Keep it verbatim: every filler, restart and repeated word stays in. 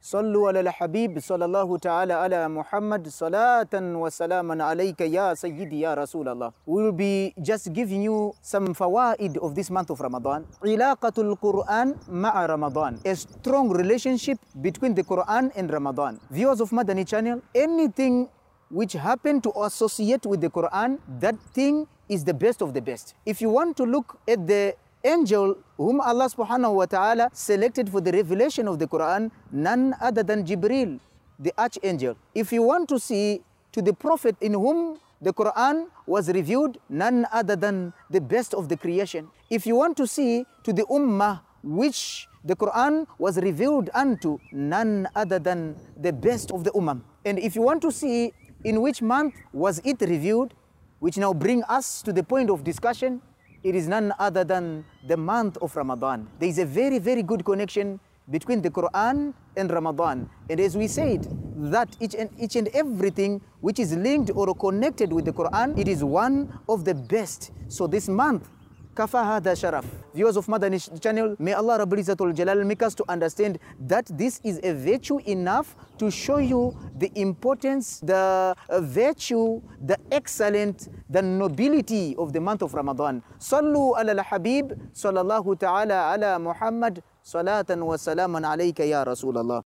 Sallu ala al-Habib sallallahu ta'ala ala Muhammad salatan wa salaman alayka ya Sayyidi ya Rasulallah. We will be just giving you some fawaid of this month of Ramadan. Ilaqatul Quran ma'a Ramadan. A strong relationship between the Quran and Ramadan. Viewers of Madani channel, anything which happen to associate with the Quran, that thing is the best of the best. If you want to look at the angel whom Allah subhanahu wa ta'ala selected for the revelation of the Quran, none other than Jibril, the archangel. If you want to see to the prophet in whom the Quran was revealed, none other than the best of the creation. If you want to see to the ummah which the Quran was revealed unto, none other than the best of the ummah. And if you want to see in which month was it revealed, which now bring us to the point of discussion, it is none other than the month of Ramadan. There is a very, very good connection between the Quran and Ramadan. And as we said, that each and, each and everything which is linked or connected with the Quran, it is one of the best. So this month, Kafa hada sharaf. Viewers of Madani channel, may Allah Rabbul Izzatul Jalal make us to understand that this is a virtue enough to show you the importance, the uh, virtue, the excellent, the nobility of the month of Ramadan. Sallu ala al-Habib sallallahu ta'ala ala Muhammad salatan wa salaman alayka ya Rasulallah.